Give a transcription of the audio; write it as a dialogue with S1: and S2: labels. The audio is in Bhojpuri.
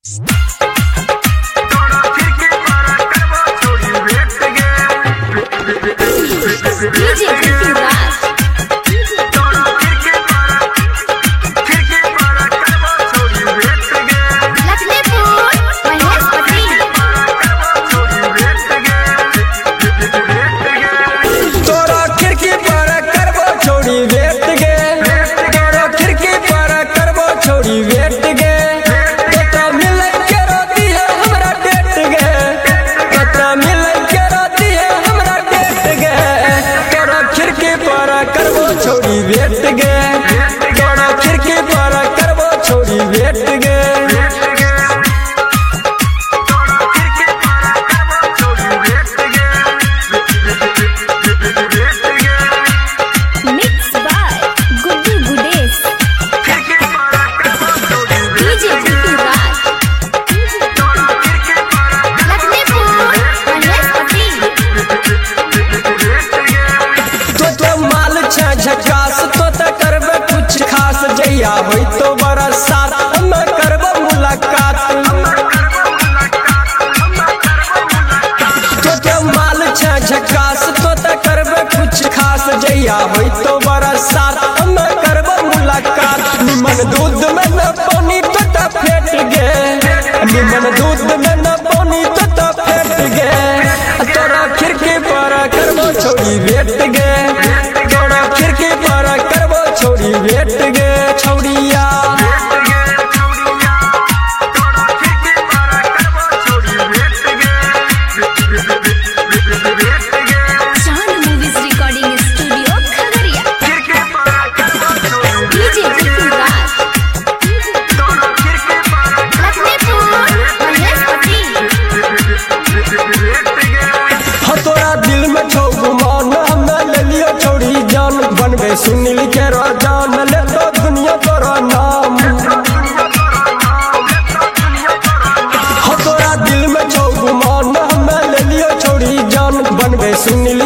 S1: झकास तो करबे कुछ खास जइया होई तो बरसात हम करबो मुलाकात तो माल छ झकास तो करबे कुछ खास जइया होई तो बरसात हम करबो मुलाकात निमन दूध में न पानी तो फेट गे निमन दूध में न पानी तो फेट गे तोरा खिड़की पर करबो छोड़ी भेट गे खिड़की पर करबो छोड़ी भेट गे छौड़िया बनबे सुनील के जान ले तो दुनिया तोरा नाम हो तोरा दिल में छौ गुमान हमें ले लियो छोड़ी जान बनबे सुनील